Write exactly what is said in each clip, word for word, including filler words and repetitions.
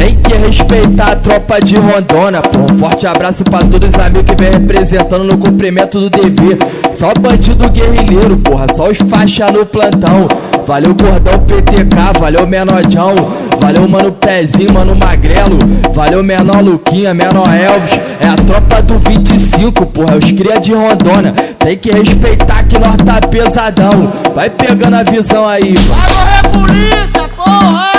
Tem que respeitar a tropa de Rondônia, pô. Um forte abraço pra todos os amigos que vem representando no cumprimento do dever. Só bandido guerrilheiro, porra, só os faixa no plantão. Valeu Gordão P T K, valeu Menodão, valeu Mano Pezinho, Mano Magrelo, valeu Menor Luquinha, Menor Elvis. É a tropa do vinte e cinco, porra, os cria de Rondônia. Tem que respeitar que nós tá pesadão. Vai pegando a visão aí, mano. Vai morrer polícia, porra!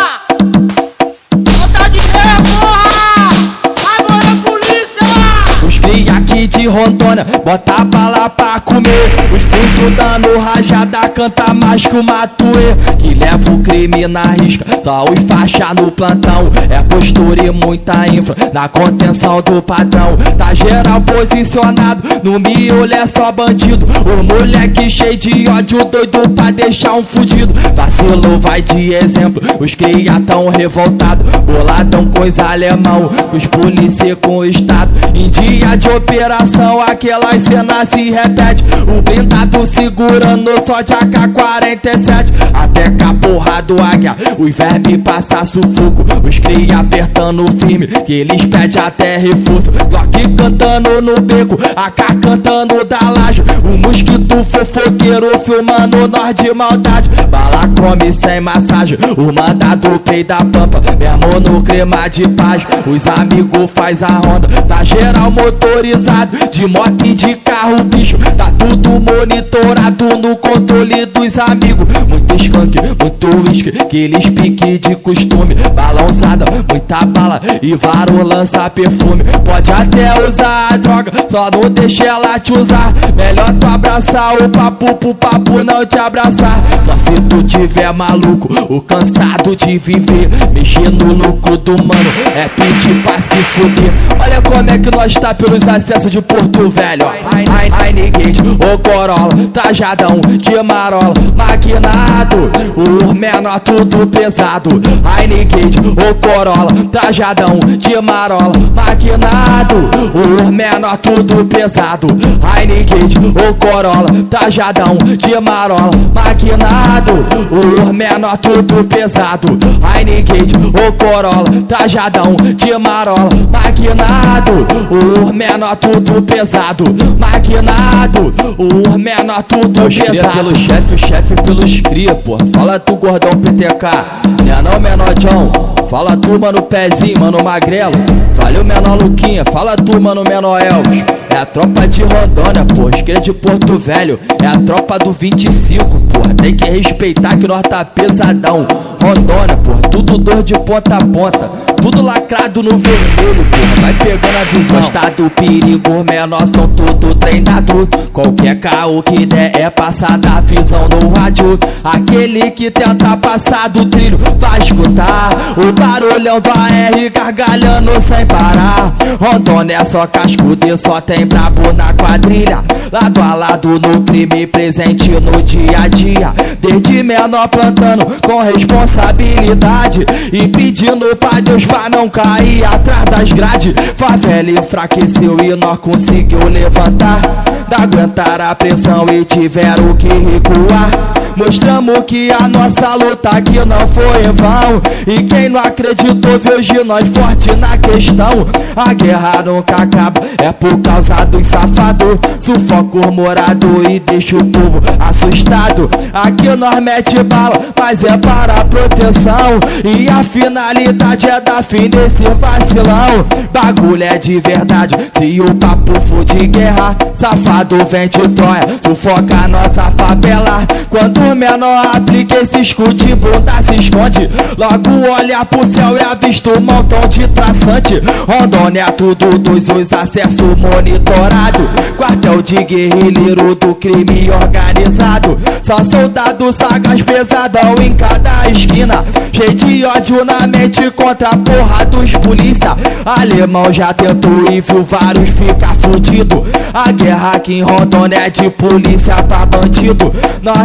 Volta de ré, porra! Vai morrer polícia! Os cria aqui de Rondônia, bota a bala pra comer. Os fusos dando rajada, canta mais que o Matuê, que leva o crime na risca, só os faixa no plantão. É postura e muita infra na contenção do padrão. Tá geral posicionado, no miolo é só bandido. O moleque cheio de ódio, doido pra deixar um fudido. Vacilou, vai de exemplo, os cria tão revoltado, boladão coisa alemão, os polícia com o estado. Em dia de operação, aquelas cenas se repete. O blindado segurando só de A K quarenta e sete, até com a porra do águia os vermes passa sufoco. Os cria apertando firme, que eles pedem até reforço. Glock cantando no beco, A K cantando da laje. O mosquito fofoqueiro filmando nós de maldade. Bala come sem massagem, o mandado pei da pampa, mesmo no crema de paz. Os amigos faz a ronda, tá geral motorizado, de moto e de carro, bicho. Tá tudo monitorado no controle dos amigos. Muito skunk, muito whisky, que eles pique de costume. Balançada, muita bala e varo lança perfume. Pode até usar a droga, só não deixa ela te usar. Melhor tu abraçar o papo pro papo não te abraçar. Só se tu tiver maluco, o cansado de viver, mexer no lucro do mano é pedir pra se fuder. Olha como é que nós tá pelos acessos de Porto Velho. Renegade, o Corolla, trajadão de marola, maquinado, o menor tudo pesado. Renegade, o Corolla, trajadão de marola, maquinado, o menor tudo pesado. Renegade, o Corolla, trajadão de marola, maquinado, o menor tudo pesado. Renegade, o Corolla, trajadão de marola, maquinado, o menor tudo pesado. Maquinado, o menor tudo os pesado. Cria pelo chefe, o chefe pelos cria, porra. Fala tu Gordão P T K, né não Menodão. Fala tu Mano Pezinho, Mano Magrelo, valeu Menor Luquinha. Fala tu Mano Menor Elvis. É a tropa de Rondônia, porra, os cria de Porto Velho. É a tropa do vinte e cinco, porra. Tem que respeitar que nós tá pesadão. Rondônia, porra, tudo dor de ponta a ponta, tudo lacrado no vermelho, porra. Vai pegando a visão. Gosta do perigo, menor são tudo treinado. Qualquer caô que der é passar da visão no rádio. Aquele que tenta passar do trilho vai escutar o barulhão do A R gargalhando sem parar. Rondônia é só cascudo e só tem brabo na quadrilha. Lado a lado no crime, presente no dia a dia. Desde menor plantando com responsabilidade e pedindo pra Deus pra não cair atrás das grades. Favela enfraqueceu e nós conseguiu levantar. Da aguentar a pressão e tiveram que recuar. Mostramos que a nossa luta aqui não foi em vão. E quem não acreditou viu hoje nós forte na questão. A guerra nunca acaba, é por causa dos safados. Sufoca o morado e deixa o povo assustado. Aqui nós mete bala, mas é para proteção. E a finalidade é dar fim nesse vacilão. Bagulho é de verdade, se o papo for de guerra, safado vem de Troia, sufoca a nossa favela. Quando o menor aplica esse escudo, bunda se esconde. Logo olha pro céu e avista um montão de traçante. Rondônia tudo dois, os acessos monitorados. Quartel de guerrilheiro do crime organizado. Só soldado sagaz pesadão em cada esquina. Cheio de ódio na mente contra a porra dos polícia. Alemão já tentou e viu vários ficar fudido. A guerra aqui em Rondônia é de polícia pra bandido. Nós responde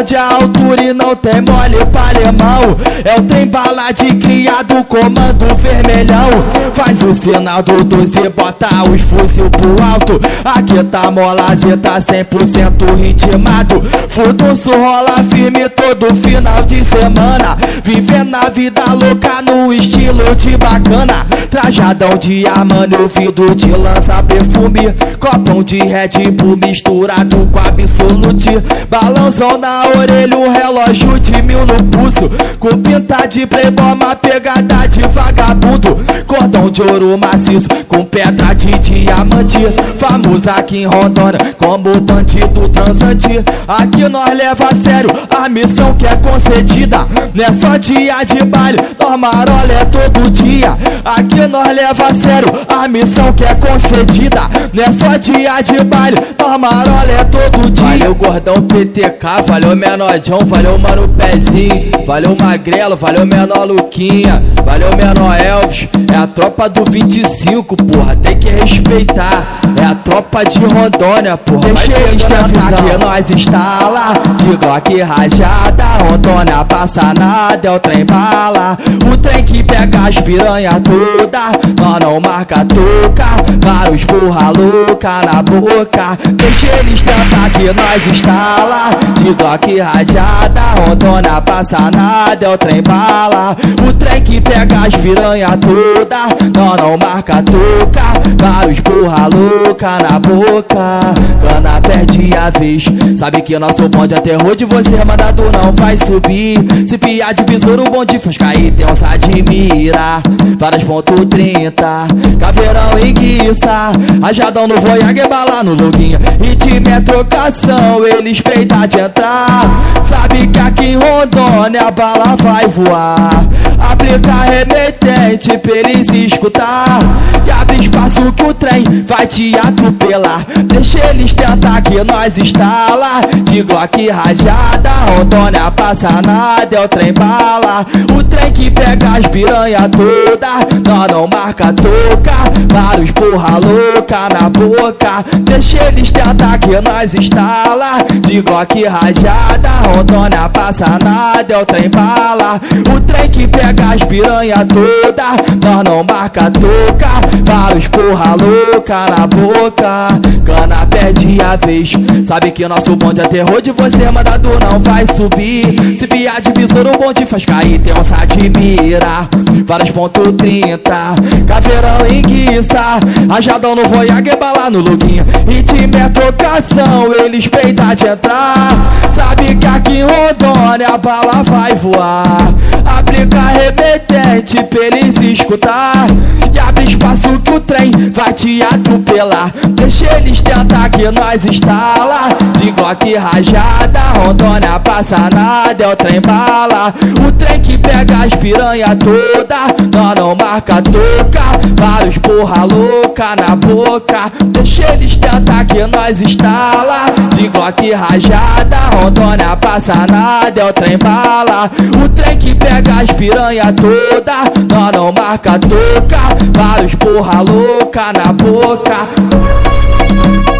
bonde à altura e não tem mole pra alemão. É o trem bala de criado, comando vermelhão. Faz o sinal do doze e bota os fuzil pro alto. Aqui tá molazeta cem por cento ritmado. Furdunço rola firme todo final de semana. Vivendo a vida louca no estilo de bacana. Trajadão de Armani, ouvido de lança perfume. Copão de Red Bull misturado com Absolute. Balãozão na orelha, um relógio de mil no pulso. Com pinta de playboy, uma pegada de vagabundo. Cordão de ouro maciço, com pedra de diamante. Famoso aqui em Rondônia, como bandido transante. Aqui nós leva a sério a missão que é concedida. Não é só dia de baile, nós marola é todo dia. Aqui nós leva a sério a missão que é concedida. Não é só dia de baile, nós marola é todo dia. Valeu gordão P T K, valeu menorjão, valeu mano Pezinho. Valeu magrelo, valeu menor Luquinha, valeu menor Elvis. É a tropa do vinte e cinco, porra, tem que respeitar. É a tropa de Rondônia, porra, deixa eles tentar que nós instala. De Glock rajada, Rondônia passa nada, é o trem bala. O trem que pega as piranha toda, nós não marca toca. Vários porra louca na boca, deixa eles tentar que nós instala. De Glock rajada, Rondônia passa nada, é o trem bala. O trem que pega as piranha toda, nós não marca toca. Vários porra louca na boca, cana perde a vez. Sabe que o nosso bonde é terror, de você mandado não vai subir. Se piar de besouro, o bonde faz cair, tem onça de mira. Várias ponto trinta, caveirão e guiça. Rajadão no Voyager, bala no loguinha. Ritmo é trocação, eles peidam de entrar. Sabe que aqui em Rondônia a bala vai voar. Aplica remetente pra eles escutar. E abre espaço que o trem vai te atropelar. Deixa eles tentar que nós instala. De Glock rajada, Rondônia passa nada, é o trem bala. O trem que pega as piranha toda, nós não marca toca. Vários porra louca na boca, deixa eles tentar que nós instala. De Glock rajada, Rondônia passa nada, é o trem bala. O trem que pega as piranha toda, nós não marca toca. Vários porra louca na boca, cana perde a vez. Sabe que o nosso bonde é terror, de você mandado não vai subir. Se piar de besouro, o bonde faz cair, tem onça de mira. Vários ponto trinta, caveirão e guiça. Rajadão no Voyager, bala no loguinha. Ritmo é trocação, eles peidam de entrar. Sabe que aqui em Rondônia a bala vai voar. Aplica remetente pra eles escutar. E abre espaço que o trem vai te atropelar. Deixa eles tentar que nós instala. De Glock rajada, Rondônia passa nada, é o trem bala. O trem que pega as piranha toda, nós não marca toca. Vários porra louca na boca, deixa eles tentar que nós instala. De Glock rajada, Rondônia passa nada, é o trem bala. O trem que pega as piranha toda, nós não marca toca. Vários porra louca na boca.